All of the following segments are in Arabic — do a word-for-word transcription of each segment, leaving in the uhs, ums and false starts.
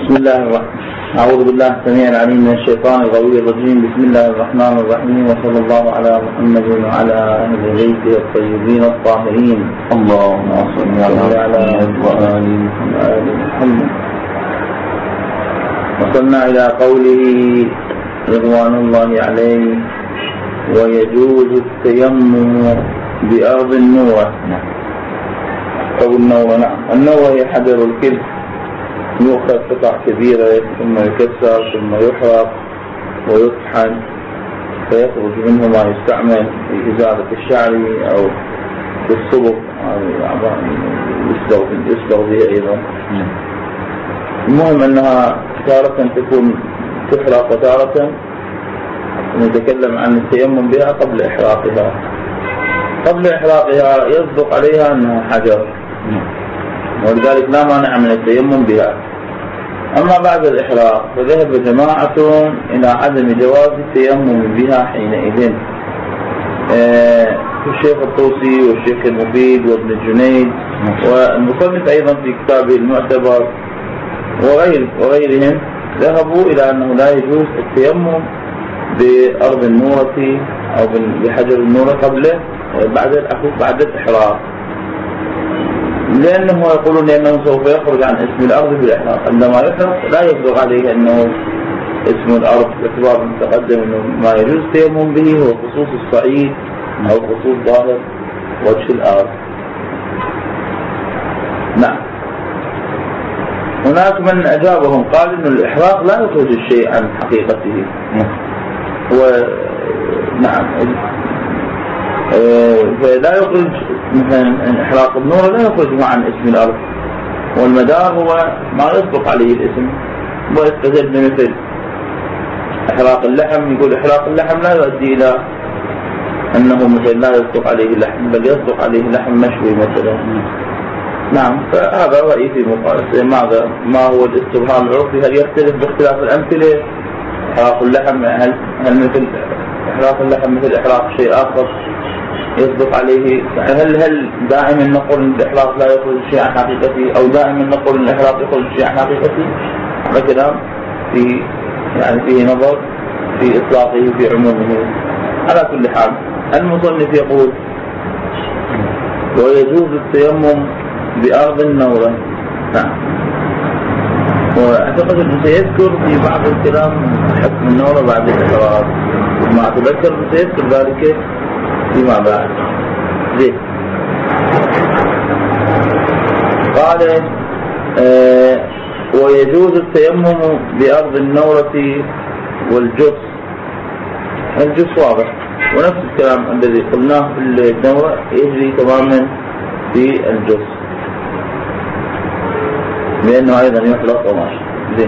بسم الله الرحمن أعوذ بالله السميع العليم من الشيطان الغوي الرجيم. بسم الله الرحمن الرحيم، وصلى الله على محمد وعلى أهل بيته الطيبين الطاهرين. اللهم صل على محمد وآل محمد. وصلنا إلى قوله رضوان الله عليه: ويجوز التيمم بأرض النورة أو النورة. نعم، النورة هي حجر الكلف، يؤخذ قطع كبيرة ثم يكسر ثم يحرق ويطحن فيخرج منه ما يستعمل في إزالة الشعر أو في الصبغ، يصبغ بها أيضا. المهم أنها تارة تكون تحرق وتارة نتكلم عن التيمم بها قبل إحراقها. قبل إحراقها يصدق عليها أنها حجر، ولذلك لا مانع من التيمم بها. أما بعد الإحراق فذهب جماعة إلى عدم جواز التيمم بها حينئذ، آه الشيخ الطوسي والشيخ المفيد وابن الجنيد والمصنف أيضا في كتابه المعتبر وغير وغيرهم ذهبوا إلى أنه لا يجوز التيمم بأرض النورة أو بحجر النورة قبله بعد بعد الإحراق، لأنه يقولون أنه سوف يخرج عن اسم الأرض في الإحراق. عندما يحرق لا يصدق عليه أنه اسم الأرض، باعتبار متقدم أنه ما يجوز التيمم به هو خصوص الصعيد أو خصوص ظاهر وجه الأرض. نعم، هناك من أجابهم قال أن الإحراق لا يخرج الشيء عن حقيقته. هو نعم، فلا يخرج مثلا إحراق النور لا يخرج عن اسم الأرض، والمدار هو ما يصدق عليه الاسم. ويستدل بمثل إحراق اللحم، يقول إحراق اللحم لا يؤدي إلى أنه مثل لا يصدق عليه اللحم، بل يصدق عليه لحم مشوي مثلا. نعم، فهذا رأيي في مقارنة. ماذا ما هو الاستبهام العرفي؟ هل يختلف باختلاف الأمثلة؟ إحراق اللحم هل هل مثل إحراق اللحم مثل إحراق شيء آخر يصدق عليه؟ هل هل دائما نقول ان الإحراق لا يخرج شيء عن حقيقته، او دائما نقول ان الإحراق يخرج شيء عن حقيقته؟ هذا كلام في يعني فيه نظر في إطلاقه في عمومه. على كل حال المصنف يقول: ويجوز التيمم بأرض النورة. نعم، واعتقد انه سيذكر في بعض الكلام حكم النورة بعد الإحراق، ما أتذكر سيذكر ذلك فيما بعد. زين، قال: آه ويجوز التيمم بأرض النورة والجص. الجص واضح، ونفس الكلام الذي قلناه في النورة يجري تماما في الجص، لأنه أيضا يحرق وماشي. زين،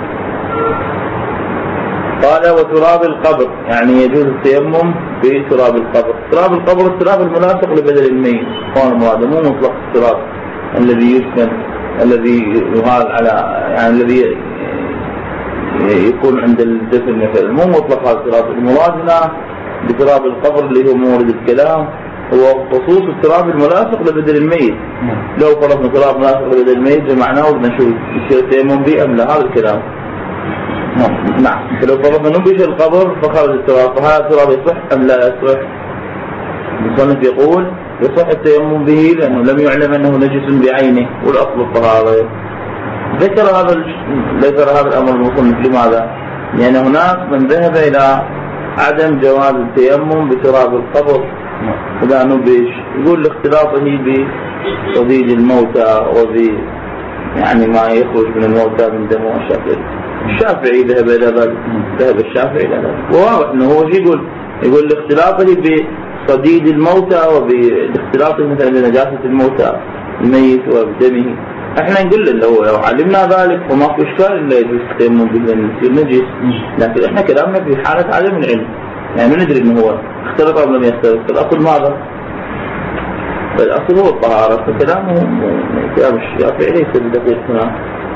قال: وتراب القبر، يعني يجوز التيمم بتراب القبر. تراب القبر التراب الملاصق لبدل الميت، قال مراد مو مطلق التراب الذي يسكن الذي يهال على يعني الذي يكون عند الدفن مثلا، مو مطلق هذا التراب. الموازنة بتراب القبر اللي هو مورد الكلام هو خصوص التراب الملاصق لبدل الميت. لو فرضنا تراب ملاصق لبدل الميت جمعناه وبنشوف يصير التيمم به أم لا، هذا الكلام. نعم، فلو فرضنا نبش القبر فخرج التراب، فهذا التراب يصح أم لا يصح؟ المصنف يقول يصح التيمم به لأنه لم يعلم أنه نجس بعينه، والأصل الطهارة. ذكر هذا ذكر هذا الأمر المصنف لماذا؟ لأن هناك من ذهب إلى عدم جواز التيمم بتراب القبر إذا نبش، يقول لاختلاطه بصديد الموتى وب يعني ما يخرج من الموتى من دم وشكل. الشافعي ذهب إلى ذلك، ذهب الشافعي إلى ذلك، وواضح أنه هو يقول يقول لاختلاطه بصديد الموتى وباختلاطه مثلا بنجاسة الموتى الميت وبدمه. احنا نقول له لو, لو علمنا ذلك وما في اشكال الا يجوز التيمم به لأنه يصير نجس، لكن احنا كلامنا في حالة عدم العلم، يعني ما ندري انه هو اختلط او لم يختلط. الاصل ماذا؟ الاصل هو الطهارة، فكلامه كلام الشافعي ليس بدقيق هنا.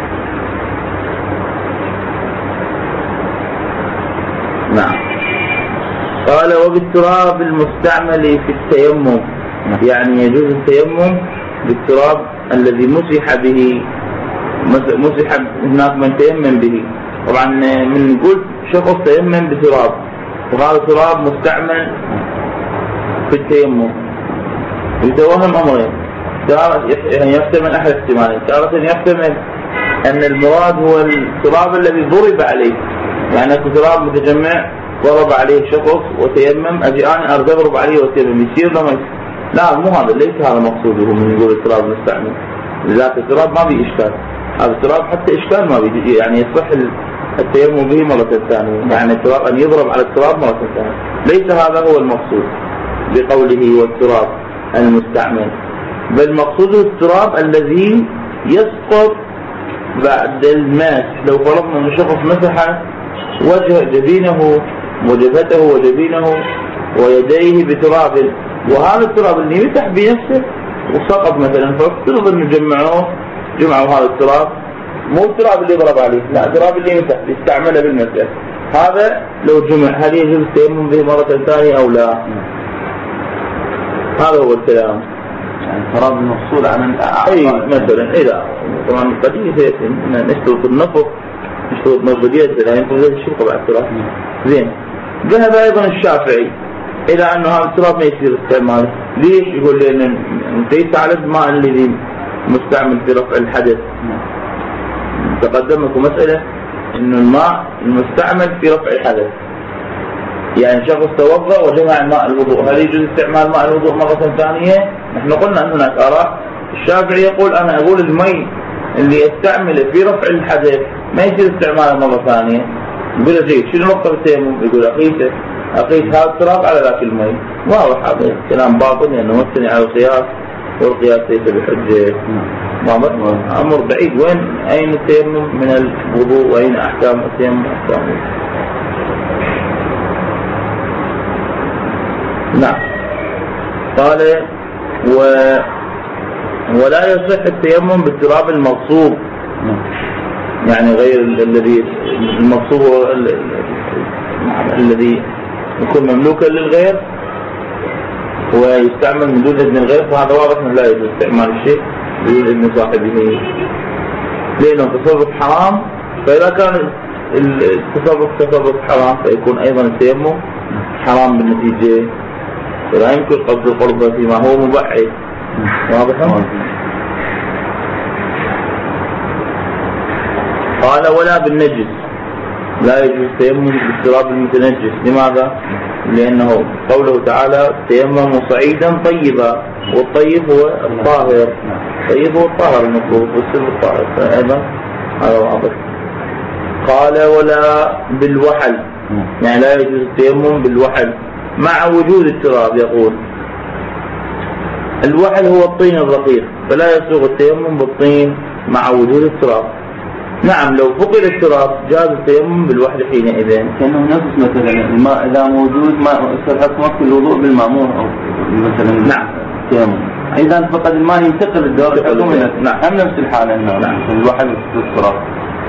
نعم، قال: وبالتراب المستعمل في التيمم، يعني يجوز التيمم بالتراب الذي مسح به مسح هناك من تيمم به. طبعا من نقول شخص تيمم بتراب وهذا تراب مستعمل في التيمم يتوهم أمرين، يعني يحتمل أحد احتمالين. تارة يحتمل أن المراد هو التراب الذي ضرب عليه، يعني التراب متجمع ضرب عليه شخص وتيمم، أجي أنا أرد أضرب عليه وتيمم يصير لما يصير. لا، مو هذا، ليس هذا مقصوده من يقول التراب مستعمل. لذلك التراب ما بيه إشكال، هذا التراب حتى إشكال ما بيه، يعني يصح التيمم به مرة ثانية، يعني التراب أن يضرب على التراب مرة ثانية. ليس هذا هو المقصود بقوله والتراب المستعمل، بل مقصوده التراب الذي يسقط بعد الماس. لو فرضنا أن شخص مسح وجه جبينه وجبهته وجبينه ويديه بتراب، وهذا التراب اللي مسح بنفسه وسقط مثلا، فافترض أن جمعوه جمعوا هذا التراب، مو التراب اللي ضرب عليه، لا التراب اللي مسح استعمله بالمسح، هذا لو جمع هل يجوز التيمم به مرة ثانية أو لا؟ هذا هو الكلام. يعني التراب المفصول عن أي مثلا إذا طبعا قضية نشترط النفط نشترط نفضية لا ينفذ الشرطة بعد التراب. زين، ذهب أيضا الشافعي إلى أنه هذا التراب ما يصير استعماله. ليش؟ يقول لأن ليس على الماء الذي مستعمل في رفع الحدث. تقدم لكم مسألة إنه الماء المستعمل في رفع الحدث، يعني شخص توضأ وجمع ماء الوضوء، هل يجوز استعمال ماء الوضوء مرة ثانية؟ نحن قلنا أن هناك آراء. الشافعي يقول أنا أقول المي اللي يستعمله في رفع الحدث ما يصير استعماله مرة ثانية. يقول جيد، شنو نقطة التيمم؟ يقول أقيسه أقيس هذا التراب على ذاك المي. واضح هذا كلام باطل لأنه مبتني على القياس، والقياس ليس بحجة. واضح؟ أمر بعيد. وين أين التيمم من الوضوء وأين أحكام التيمم؟ أحكام. نعم. قال و... ولا يصح التيمم بالتراب المغصوب، يعني غير الذي المغصوب ال... الذي يكون مملوكا للغير ويستعمل من دون إذن الغير، فهذا واضح أنه لا يجوز استعمال الشيء بدون إذن صاحبه لأنه تصرف حرام. فإذا كان التصرف تصرف حرام فيكون أيضا التيمم حرام بالنتيجة، فلا يمكن قصد القربة فيما هو مبعد. واضح؟ قال ولا بالنجس، لا يجوز التيمم بالتراب المتنجس. لماذا؟ لأنه قوله تعالى تيمموا صعيدا طيبا، والطيب هو الطاهر، الطيب هو الطاهر المطلوب والسر الطاهر، فأيضا هذا واضح. قال ولا بالوحل، يعني لا يجوز التيمم بالوحل مع وجود التراب. يقول الوحل هو الطين الرقيق، فلا يسوغ التيمم بالطين مع وجود التراب. نعم، لو فقد التراب جاز التيمم بالوحل حينئذ. كأنه نفس مثلا الماء إذا موجود ما يستحق وقت الوضوء بالمأمور أو مثلا. نعم. التيمم إذا فقد الماء ينتقل الدور الحكومي. نعم. هم نفس الحالة. نعم. الوحل والتراب.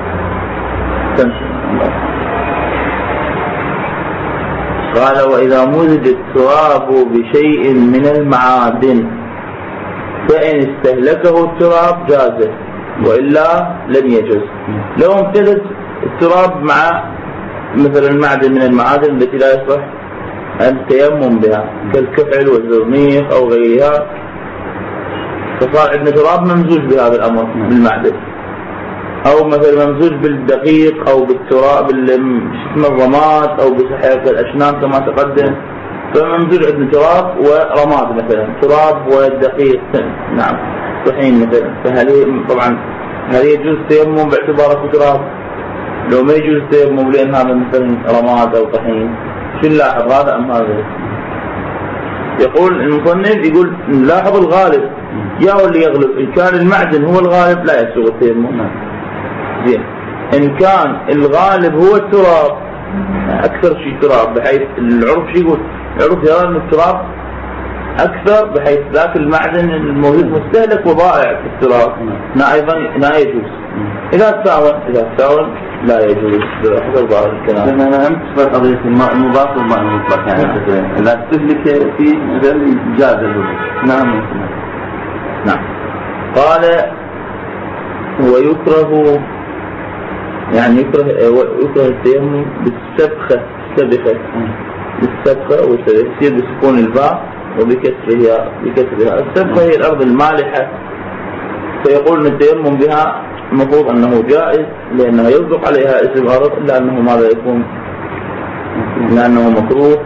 قال وإذا مزج التراب بشيء من المعادن فإن استهلكه التراب جازه وإلا لم يجوز. لو امتزج التراب مع مثلا معدن من المعادن التي لا يصح التيمم بها كالكحل والزرنيخ أو غيرها، فصار عندنا تراب ممزوج بهذا الأمر بالمعدن، أو مثلا ممزوج بالدقيق أو بالتراب بالرماد أو بسحيق الأشنان كما تقدم، فممزوج عندنا تراب ورماد مثلا، تراب والدقيق. نعم، طحين مثلا، فهل طبعا هل يجوز التيمم باعتباره تراب؟ لو ما يجوز التيمم لأن هذا مثلا رماد أو طحين، شو نلاحظ هذا أم هذا؟ يقول المصنف يقول نلاحظ الغالب يا هو اللي يغلب. إن كان المعدن هو الغالب لا يسوغ التيمم. زين، إن كان الغالب هو التراب أكثر شيء تراب، بحيث العرف شيء يقول العرف يرى أن التراب أكثر، بحيث ذاك المعدن الموجود مستهلك وضائع في التراب، لا أيضا لا يجوز. إذا تساوى إذا تساوى لا يجوز حسب ظاهر الكلام. أنا هم تفرق قضية الماء المضاف والماء المطلق، يعني إذا تستهلك فيه مثل جاز الوضوء. نعم. نعم. قال ويكره يعني يكره يكره التيمم بالسبخة السبخة بالسبخة ويصير بسكون الباء وبكسرها بكسرها. السبخة هي الأرض المالحة، فيقول أن التيمم بها المفروض أنه جائز لأنه يصدق عليها اسم أرض، إلا أنه ماذا يكون لأنه مكروه.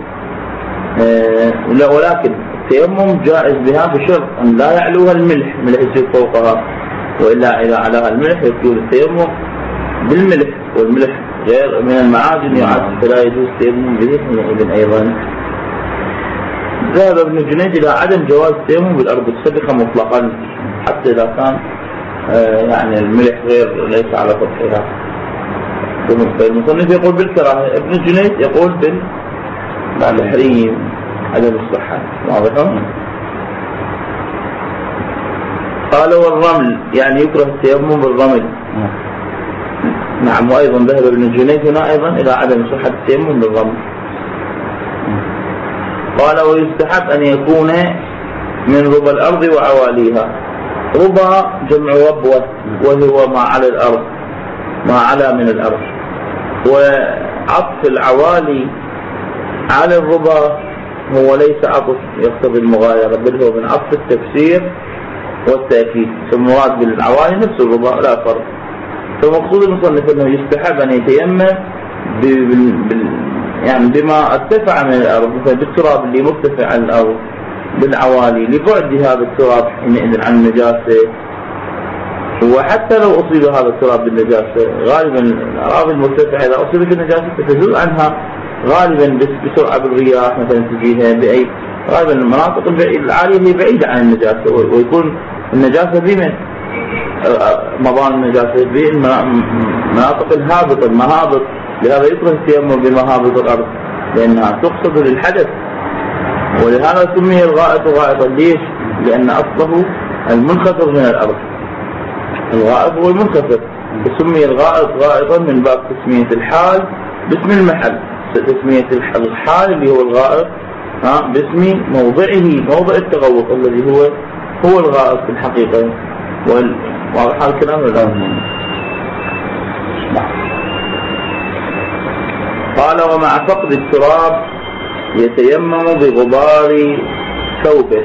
ولكن التيمم جائز بها بشرط أن لا يعلوها الملح، ملح يصير فوقها، وإلا إذا علاها الملح يكون التيمم بالملح، والملح غير من المعادن يعد، فلا يجوز التيمم به حينئذ أيضا. ذهب ابن جنيد إلى عدم جواز التيمم بالأرض السبخة مطلقا، حتى إذا كان آه يعني الملح غير ليس على سطحها. المصنف يقول بالكراهة، ابن جنيد يقول بالتحريم عدم الصحة. واضح؟ قال والرمل يعني يكره التيمم بالرمل. نعم. وأيضا ذهب ابن جنيد هنا أيضا إلى عدم صحة التيمم بالرمل. قال ويستحب أن يكون من ربى الأرض وعواليها. ربى جمع ربوة، وهو ما على الأرض، ما على من الأرض. وعطف العوالي على الربى هو ليس عطف يقتضي المغايرة، بل هو من عطف التفسير والتأكيد. فالمراد بالعوالي نفس الربى لا فرق. فمقصود المصنف أنه يستحب أن يتيمم يعني بما ارتفع من الأرض، مثلا بالتراب اللي مرتفع عن الأرض، بالعوالي لبعد هذا التراب حينئذ عن النجاسة. وحتى لو أصيب هذا التراب بالنجاسة، غالبا الأراضي المرتفعة إذا أصيبت النجاسة تزول عنها غالبا بسرعة بالرياح مثلا تجيها بأي، غالبا المناطق العالية هي بعيدة عن النجاسة، ويكون النجاسة بمن مضان النجاسة بالمناطق الهابطة المهابط. لهذا يكره التيمم بمهابط الأرض لأنها تقصد للحدث، ولهذا سمي الغائط غائطا. ليش؟ لأن أصله المنخفض من الأرض، الغائط هو المنخفض، فسمي الغائط غائطا من باب تسمية الحال باسم المحل، تسمية الحال اللي هو الغائط باسم موضعه، موضع التغوط الذي هو هو الغائط في الحقيقة. واضح الكلام الآن؟ قال ومع فقد التراب يتيمم بغبار ثوبه.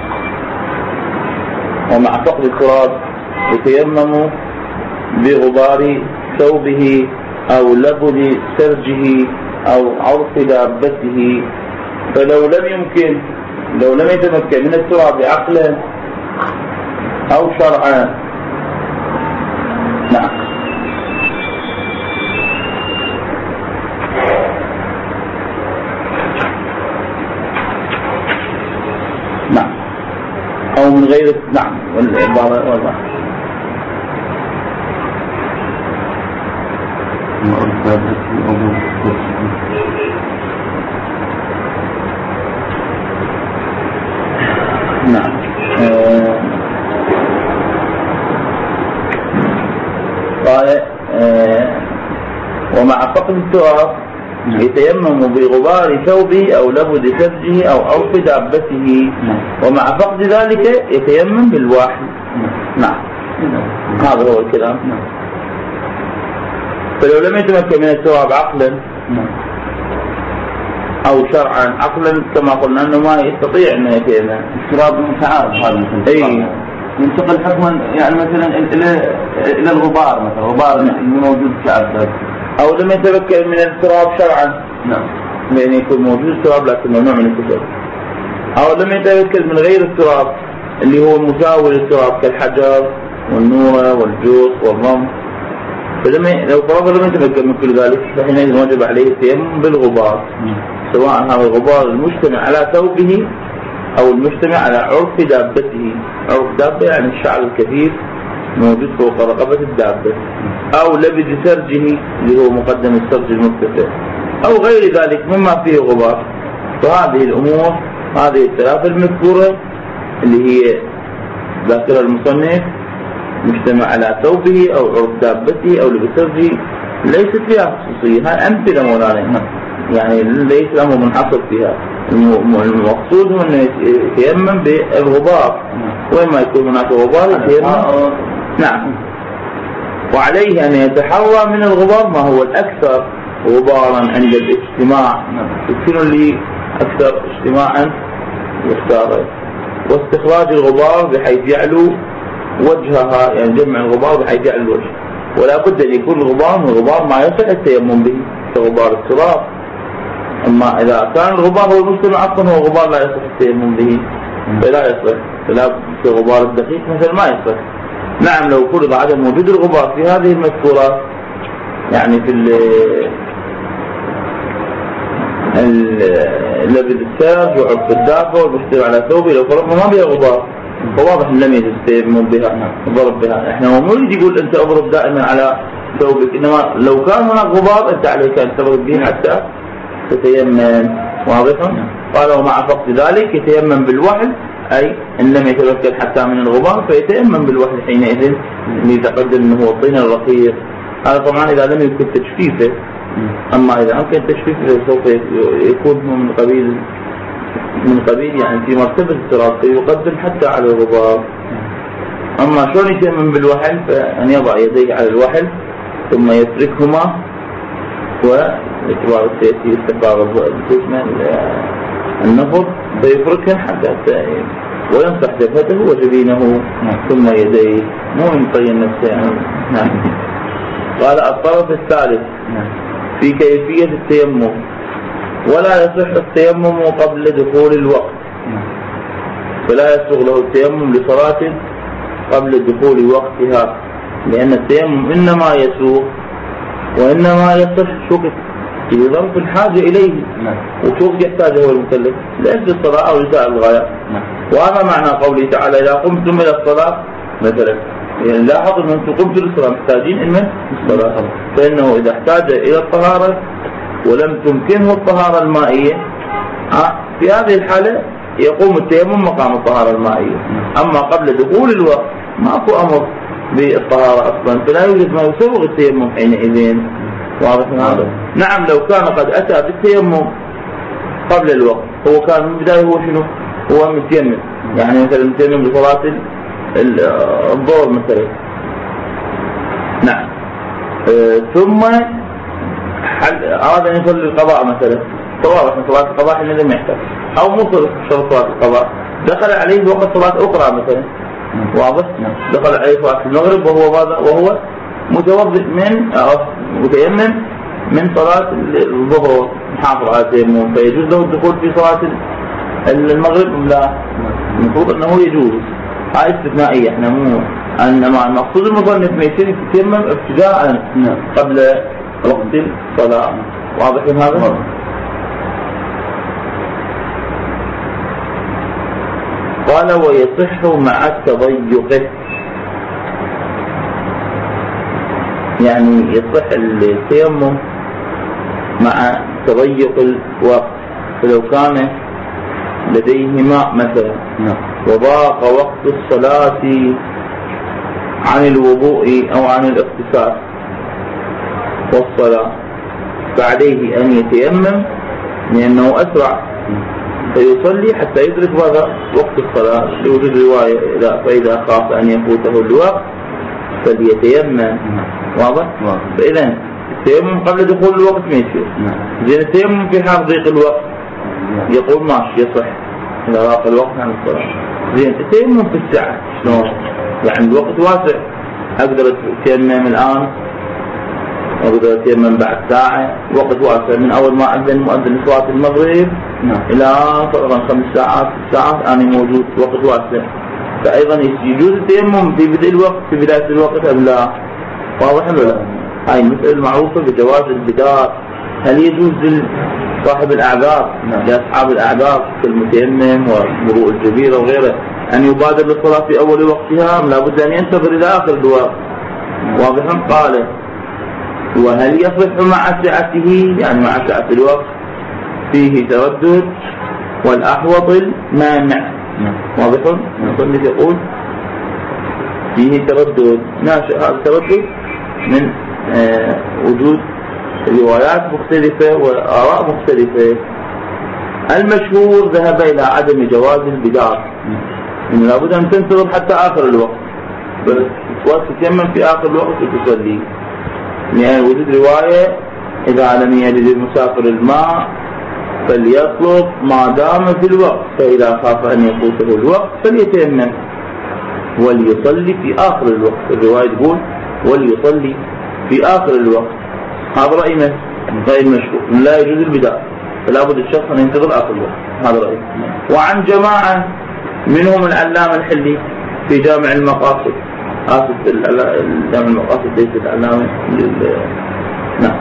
ومع فقد التراب يتيمم بغبار ثوبه أو لبد سرجه أو عرف دابته. فلو لم يمكن لو لم يتمكن من التراب عقلا أو شرعا. نعم. نعم. أو من غير. نعم. والعبارة والله نعم. آه. قال آه. ومع فقد التراب يتيمم بغبار ثوبه أو لبد سرجه أو عرف دابته. ومع فقد ذلك يتيمم بالواحد. نعم. هذا هو الكلام. فلو لم يتمكن من التراب عقلا أو شرعا، عقلا كما قلنا أنه ما يستطيع أنه يتيمم. التراب متعارض هذا أي ينتقل حكما يعني مثلا إلى إلى الغبار، مثلا غبار موجود كعبد. أو لم يتمكن من التراب شرعا. نعم. لأن يكون موجود التراب لكن ممنوع من الكتب. أو لم يتمكن من غير التراب اللي هو مساوي للتراب كالحجر والنورة والجوز والرمل. فلما لو فرض لم يتمكن من كل ذلك فحينئذ وجب عليه التيمم بالغبار، سواء هذا الغبار المجتمع على ثوبه أو المجتمع على عرف دابته. عرف دابة يعني الشعر الكثيف موجود فوق رقبة الدابة، أو لبد سرجه اللي هو مقدم السرج المرتفع، أو غير ذلك مما فيه غبار. فهذه الأمور هذه الثلاثة المذكورة اللي هي ذاكرة المصنف مجتمع على ثوبه أو عرف دابته أو لبد سرجه ليست فيها خصوصية. هاي أمثلة مولانا، يعني ليس الأمر منحصر فيها. المقصود هو أنه يتيمم بالغبار، وين ما يكون هناك غبار يتيمم. نعم. وعليه أن يتحرى من الغبار ما هو الأكثر غبارا عند الاجتماع، يمكن لي أكثر اجتماعا يختاره، واستخراج الغبار بحيث يعلو وجهها، يعني جمع الغبار بحيث يعلو الوجه. ولا بد أن يكون الغبار من الغبار ما يصح التيمم به كغبار التراب. أما إذا كان الغبار هو المجتمع أصلا هو غبار لا يصح التيمم به فلا يصح، فلا كغبار الدقيق مثل ما يصح. نعم لو فرض عدم وجود الغبار في هذه المذكورات، يعني في اللبس السارج وعرف الدافع والمشتري على ثوبه، لو فرضنا ما بها غبار فواضح لم يجوز التيمم بها ضرب بها. احنا هو مو يقول انت اضرب دائما على ثوبك، انما لو كان هناك غبار انت عليك ان تضرب به حتى تتيمم. واضح؟ قالوا مع فقد ذلك يتيمم بالوحل، اي ان لم يتمكن حتى من الغبار فيتيمم بالوحل حينئذ يتقدم انه هو الطين الرقيق. هذا طبعا اذا لم يمكن تجفيفه، اما اذا امكن تجفيفه سوف يكون من قبيل من قبيل يعني في مرتبة التراب فيقدم حتى على الغبار. اما شلون يتيمم بالوحل؟ فان يضع يديه على الوحل ثم يتركهما ويتبع السياسي استقرار النفر فيفركهن حتى ويمسح جبهته وجبينه ثم يديه، مو يطين نفسه يعني. قال الطرف الثالث في كيفية التيمم: ولا يصح التيمم قبل دخول الوقت، فلا يسوغ له التيمم لصلاة قبل دخول وقتها، لأن التيمم إنما يسوغ وإنما يصح شوك في ظرف الحاجة إليه، وشوك يحتاجه هو المكلف لأجل الصلاة أو لسائر الغايات. وهذا معنى قوله تعالى: إذا قمتم إلى الصلاة مثلا، يعني لاحظوا أن أنتم قمتم للصلاة محتاجين إلى الصلاة، فإنه إذا احتاج إلى الطهارة ولم تمكنه الطهارة المائية في هذه الحالة يقوم التيمم مقام الطهارة المائية. أما قبل دخول الوقت ماكو أمر بالطهارة أصلا، فلا يوجد ما يسوغ التيمم حينئذ. واضح هذا؟ نعم لو كان قد أتى بالتيمم قبل الوقت، هو كان من بداية هو شنو؟ هو متيمم، يعني مثلا متيمم لصلاة الظهر مثلا. نعم أه ثم أراد أن يصلي القضاء مثلا، فواضح من صلاة القضاء حينئذ ما يحتاج، أو مصر شرط صلاة القضاء دخل عليه وقت صلاة أخرى مثلا. واضح؟ دخل عليه صلاة المغرب وهو وهو متوضئ من متيمم من صلاة الظهر محافظ على التيمم، فيجوز له الدخول في صلاة المغرب؟ لا، المفروض أنه يجوز. هاي استثنائية، احنا مو انما المقصود المصنف ما يصير يتيمم ابتداء قبل وقت الصلاة. واضح هذا؟ قال: ويصح مع التضيق، يعني يصح التيمم مع تضيق الوقت، فلو كان لديه ماء مثلا وضاق وقت الصلاة عن الوضوء أو عن الاغتسال والصلاة فعليه أن يتيمم لأنه أسرع فيصلي حتى يدرك هذا وقت الصلاة لوجود رواية: فإذا خاف أن يفوته الوقت فليتيمم. واضح؟ فإذا التيمم قبل دخول الوقت ما يصير. زين التيمم في حال ضيق الوقت يقول ماشي يصح إذا ضاق الوقت عن الصلاة. زين التيمم في الساعة شلون؟ يعني الوقت واسع، أقدر أتيمم الآن، أقدر أتيمم بعد ساعة، وقت واسع من أول ما أذن مؤذن صلاة المغرب إلى تقريبا خمس ساعات ست ساعات أنا موجود، وقت واسع. فأيضا يجوز التيمم في بدء الوقت في بداية الوقت أم لا؟ واضح ولا لا؟ هاي المسألة المعروفة بجواز البداية. هل يجوز لصاحب الأعذار لأصحاب الأعذار كالمتيمم ومرؤ الجبيرة وغيره أن يبادر للصلاة في أول وقتها أم لابد أن ينتظر إلى آخر الوقت؟ واضح؟ قال: وهل يصح مع سعته، يعني مع سعة الوقت فيه تردد، والأحوط المانع. واضح؟ المصنف يقول فيه تردد، ناشئ هذا التردد من آه وجود روايات مختلفة وآراء مختلفة. المشهور ذهب إلى عدم جواز البدار، إنه لابد أن تنتظر حتى آخر الوقت، وتتيمم في آخر الوقت وتصلي، يعني وجود رواية إذا لم يجد المسافر الماء فليطلب ما دام في الوقت، فإذا خاف أن يفوته الوقت فليتيمم وليصلي في آخر الوقت. الرواية تقول وليصلي في آخر الوقت. هذا رأي من رأي المشهور لا يجوز البداية، فلا بد الشخص أن ينتظر آخر الوقت. هذا رأي. وعن جماعة منهم العلامة الحلي في جامع المقاصد، آسف جامع المقاصد ليس العلامة نعم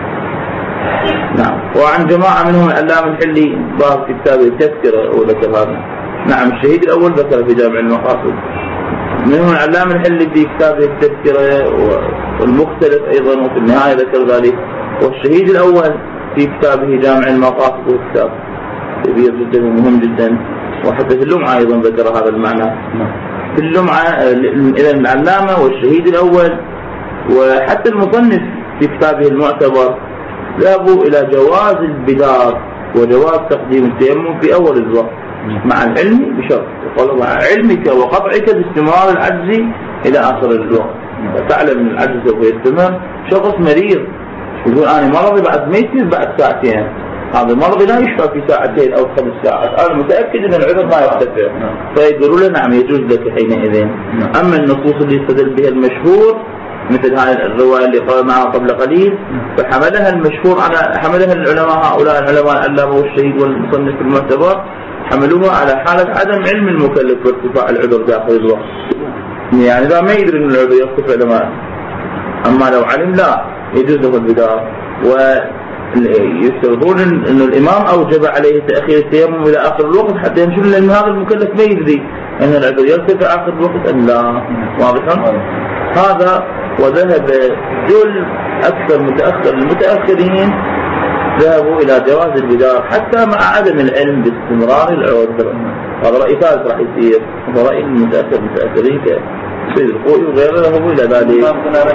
نعم وعن جماعة منهم العلامة الحلي باب في كتابه التذكرة وذكر هذا. نعم الشهيد الأول ذكر في جامع المقاصد، منهم العلامة الحلي في كتابه التذكرة والمختلف أيضا، وفي النهاية ذكر ذلك. والشهيد الأول في كتابه جامع المقاصد والكتاب كبير جدا ومهم جدا، وحتى في اللمعة أيضا ذكر هذا المعنى. في اللمعة إذا العلامة والشهيد الأول وحتى المصنف في كتابه المعتبر ذهبوا إلى جواز البدار وجواز تقديم التيمم في أول الوقت مع العلم بشرط، يقول مع علمك وقطعك باستمرار العجز إلى آخر الوقت. تعلم من العجز سوف يستمر. شخص مريض يقول أنا مرضي بعد ما يصير بعد ساعتين، هذا المرض لا يشفى في ساعتين أو خمس ساعات، أنا متأكد أن العذر ما يرتفع، فيقولوا له نعم يجوز لك حينئذ. أما النصوص اللي يستدل بها المشهور مثل هذه الرواية اللي قال معها قبل قليل، فحملها المشهور على حملها العلماء هؤلاء العلماء العلامة والشهيد والمصنف المعتبر حملوها على حالة عدم علم المكلف بارتفاع العذر داخل الوقت، يعني إذا ما يدري أن العذر يرتفع لما، أما لو علم لا يجوز له البدار. ويفترضون أن الإمام أوجب عليه تأخير التيمم إلى آخر الوقت حتى ينشر، لأن هذا المكلف ما يدري أن العذر يرتفع آخر الوقت أم لا. واضح هذا. وذهب جل أكثر متأخر المتأخرين ذهبوا إلى جواز البدار حتى مع عدم العلم باستمرار العذر. هذا رأي ثالث راح يصير، هذا رأي المتأخر المتأخرين كسيد الخوي وغيره ذهبوا إلى ذلك.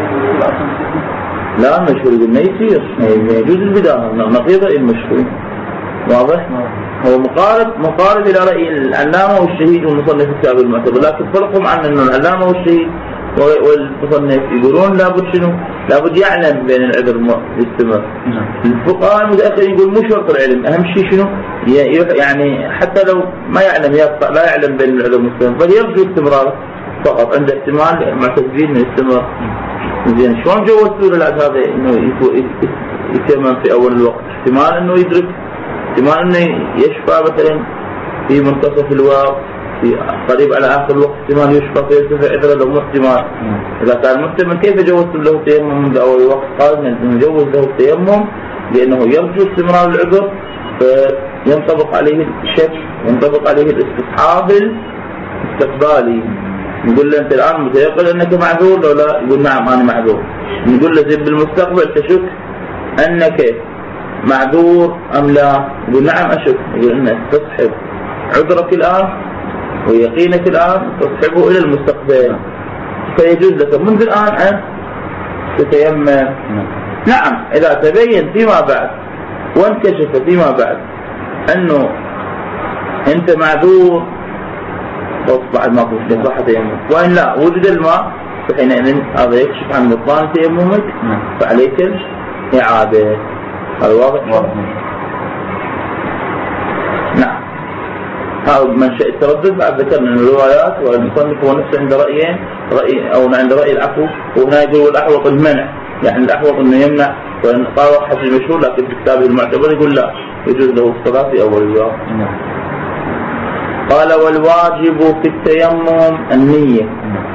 لا المشهور يقول ما يصير، ما يجوز البدار، نقيض رأي المشهور. واضح؟ هو مقارب مقارب إلى رأي العلامة والشهيد والمصنف الكتاب المعتبر، لكن فرقهم عن أن العلامة والشهيد والمصنف يقولون لابد شنو؟ لابد يعلم بين العذر يستمر. الفقهاء المتأخرين يقول مو شرط العلم، أهم شيء شنو؟ يعني حتى لو ما يعلم يبقى لا يعلم بين العذر مستمر، فليرجو استمراره فقط عند احتمال معتزلين انه يستمر. زين شلون جوزتوا له هذا انه يتمم في اول الوقت؟ احتمال انه يدرك، احتمال انه يشفى مثلا في منتصف الوقت، في قريب على آخر الوقت احتمال يشفى فيرتفع إذا له احتمال. إذا كان محتمل كيف جوزت له التيمم من أول الوقت؟ قال نجوز له التيمم لأنه يرجو استمرار العذر، فينطبق عليه الشك، ينطبق عليه الاستصحاب الاستقبالي. نقول له أنت الآن متيقن أنك معذور لو لا؟ يقول نعم أنا معذور. نقول له زين بالمستقبل تشك أنك معذور أم لا؟ يقول نعم أشك. يقول أنك تصحب عذرك الآن ويقينك الآن تصحبه إلى المستقبل، فيجوز لك منذ الآن أن تتيمم. نعم إذا تبين فيما بعد وانكشف فيما بعد أنه أنت معذور بعد ما كنت صح تيمم، وإن لا وجد الماء فحينئذ هذا يكشف عن بطلان تيممك فعليك الإعادة. هذا واضح؟ نعم. هذا منشأ التردد. بعد ذكرنا من الروايات والمصنف هو نفسه عند رأيين، رأي أو عند رأي العفو، وهنا يقول الأحوط المنع، يعني الأحوط إنه يمنع، وإن قال حسب المشهور لكن في كتابه المعتبر يقول لا يجوز له الصلاة في أول الوقت. قال والواجب في التيمم النية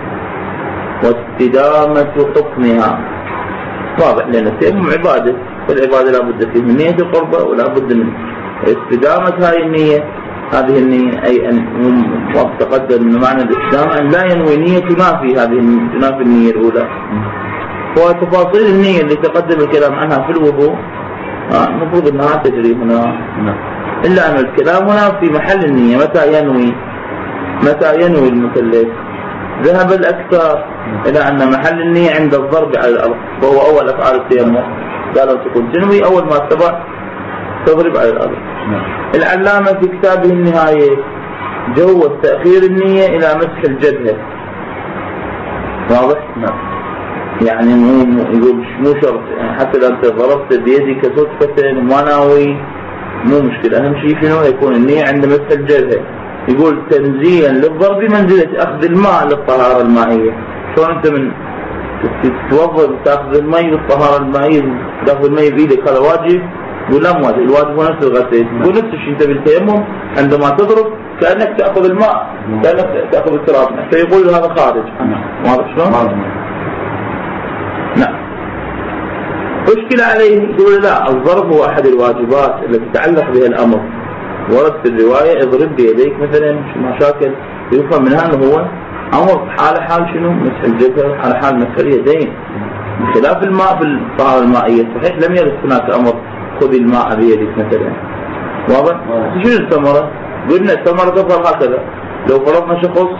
واستدامة حكمها. واضح لأن التيمم عبادة، والعبادة لا بد فيه من نية القربة ولا بد من استدامة هذه النية. هذه النية أي أن تقدم من معنى الإسلام أن لا ينوي نية ما في هذه ما في النية الأولى. وتفاصيل النية اللي تقدم الكلام عنها في الوضوء المفروض أنها تجري هنا، إلا أن الكلام هنا في محل النية متى ينوي، متى ينوي المكلف. ذهب الأكثر إلى أن محل النية عند الضرب على الأرض، وهو أول أفعال التيمم. قالوا تقول تنوي أول ما تضع تضرب على الأرض. العلامة في كتابه النهاية جوز تأخير النية إلى مسح الجبهة، واضح؟ نعم. يعني مو يقول مو شرط، يعني حتى لو انت ضربت بيدك صدفة وما ناوي مو مشكلة، اهم شيء شنو يكون النية عند مسح الجبهة. يقول تنزيلا للضرب منزلة اخذ الماء للطهارة المائية. شلون انت من تتوضا تاخذ المي للطهارة المائية، تاخذ المي بايدك هذا واجب؟ يقول لا مو واجب، الواجب هو نفس الغسيل. يقول نفس الشيء انت بالتيمم عندما تضرب كأنك تأخذ الماء، كأنك تأخذ التراب، فيقول هذا خارج. واضح شلون؟ نعم. مشكلة عليه يقول لا، الضرب هو أحد الواجبات التي تتعلق بها الأمر. ورد في الرواية اضرب بيديك مثلا، مشاكل يفهم منها أنه هو أمر حال حال شنو؟ مسح الجبهة، حال حال مسح اليدين، بخلاف الماء بالطهارة المائية. صحيح لم يرد هناك أمر خذ الماء بيدك مثلا. واضح؟ شنو الثمرة؟ قلنا الثمرة تظهر هكذا. لو فرضنا شخص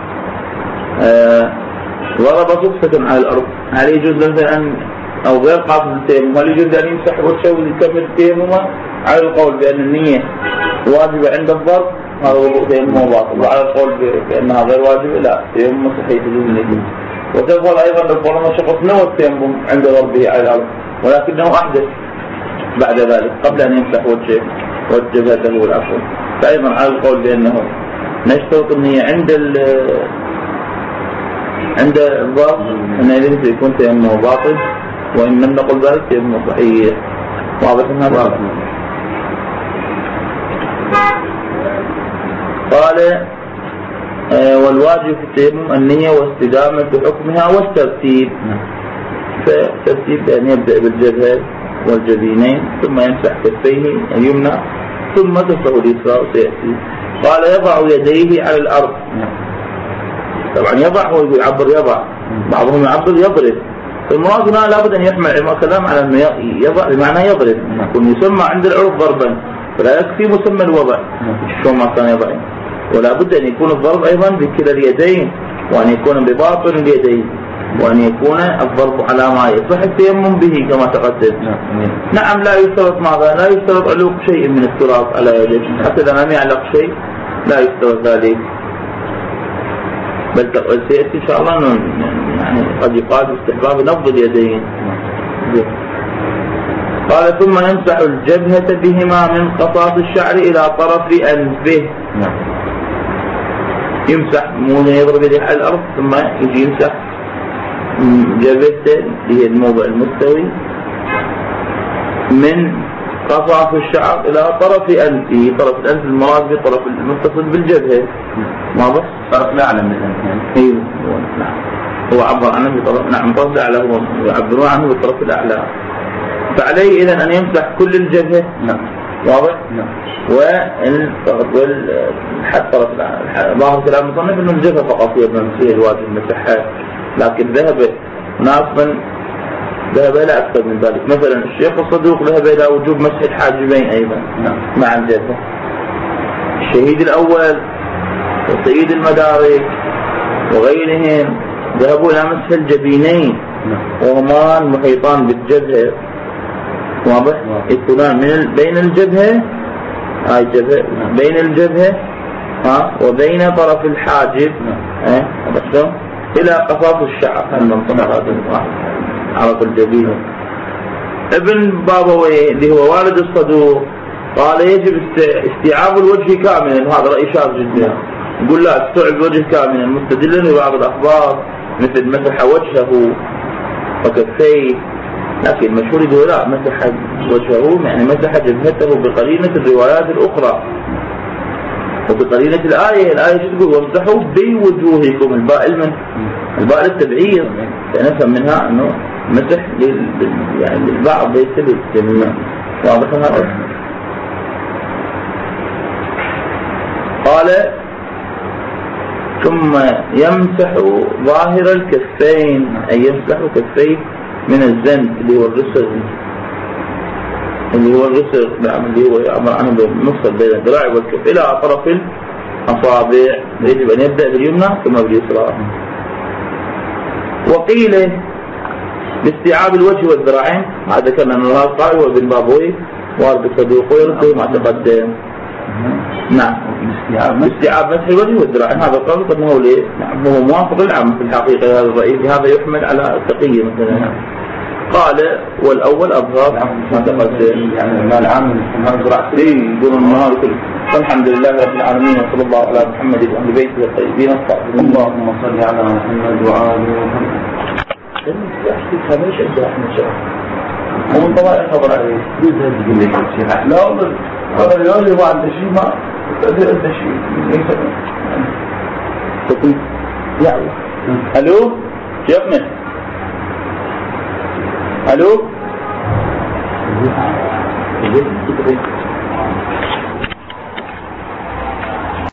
آه ضرب صدفة على الأرض، هل يجوز مثلا أو غير قاصد التيمم، هل يجوز أن يمسح وجهه ويكمل التيمم؟ على القول بأن النية واجبة عند الضرب هذا وضوء تيمم باطل، وعلى القول بأنها غير واجبة لا، تيمم صحيح يجوز النية. وتفضل أيضا لو فرضنا شخص نوى التيمم عند ضربه على الأرض ولكنه أحدث بعد ذلك قبل أن يمسح وجهه وجبهته والعفو، فأيضا على القول بأنه نشترط النية عند عند الضرب أن يجب يكون تيمم باطل، وإن لم نقل ذلك تيمم صحيح. واضح هذا؟ قال آه والواجب في التيمم النية واستدامة حكمها والترتيب. فالترتيب أن يبدأ بالجبهة والجبينين ثم يمسح كفيه اليمنى ثم كفه اليسرى وسيأتي. قال يضع يديه على الأرض. طبعا يضع هو يعبر يضع، بعضهم يعبر يضرب. المراد هنا لابد أن يحمل كلام على أنه يضع بمعنى يضرب، يكون يسمى عند العرف ضربا، فلا يكفي مسمى الوضع شو ما كان يضع، ولا بد أن يكون الضرب أيضا بكلا اليدين، وأن يكون بباطن اليدين، وأن يكون الضرب على ما يصح التيمم به كما تقدم. نعم لا يشترط ماذا؟ لا يشترط علوق شيء من التراب على يديه، حتى إذا لم يعلق شيء لا يشترط ذلك، بل سيأتي إن شاء الله أنه يعني قد يقال باستحباب نبض اليدين. قال ثم يمسح الجبهة بهما من قصاص الشعر إلى طرف أنفه. يمسح مو يضرب يده على الأرض ثم يجي يمسح جبهته اللي هي الموضع المستوي من قصاص الشعر إلى طرف أنفه. طرف الأنف المراد بطرف المتصل بالجبهة. واضح؟ طرف الأعلى من الأنف. أيوه نعم، هو عبر عنه بطرف، نعم طرف الأعلى، هو يعبرون عنه بالطرف الأعلى. فعليه إذن أن يمسح كل الجبهة. نعم. واضح؟ نعم. والحد طرف ظاهر كلام المصنف أنه الجبهة فقط هي المسيح الواجب المسحات، لكن ذهب ناس من ذهب إلى أكثر من ذلك. مثلا الشيخ الصدوق ذهب إلى وجوب مسح الحاجبين أيضا. نعم. مع الجبهة. الشهيد الأول وسيد المدارك وغيرهم ذهبوا إلى مسح الجبينين. نعم. وهما المحيطان بالجبهة. واضح؟ يكونان من بين الجبهة هاي الجبهة بين الجبهة ها وبين طرف الحاجب ها أه؟ إلى قصاص الشعر المنطقة هذا عرق الجبين. ابن بابويه اللي هو والد الصدوق قال يجب استيعاب الوجه كاملا، هذا رأي شاذ جدا. يقول لا استوعب الوجه كاملا مستدلا ببعض الأخبار مثل مسح وجهه وكفيه، لكن المشهور يقول لا مسح وجهه يعني مسح جبهته بقرينة الروايات الأخرى وبقرينة الآية. الآية تقول وامسحوا بوجوهكم، الباء المن الباء التبعير، فنفهم منها أنه مسح لل... يعني للبعض ليس للجميع. واضح هذا؟ قال ثم يمسح ظاهر الكفين، أي يمسح كفيه من الزند اللي هو الرسل اللي هو الرسل اللي هو يعبر عنه بالمفصل بين الذراع والكف إلى طرف الأصابع. يجب أن يبدأ باليمنى ثم باليسرى. وقيل باستيعاب الوجه والذراعين، هذا كان أن الله قال وابن بابويه وارد صدوق ويرده ما تقدم. نعم باستيعاب مسح الوجه والذراعين. هذا القول قد هو ليه نعم هو موافق للعام في الحقيقة. هذا الرأي هذا يحمل على التقية مثلا. قال والأول أظهر ما تقدم يعني ما العام يقولون أن هذا كله. والحمد لله رب العالمين وصلى الله على محمد وأهل بيته الطيبين الطاهرين. اللهم صل على محمد وآل محمد. هذا ايش عنده احنا شيخ؟ هو من طبعا خبر عليه. لا والله هذا اليوم ما عنده شيء ما عنده شيء ليس. تقول يا الله. الو شيخنا. الو.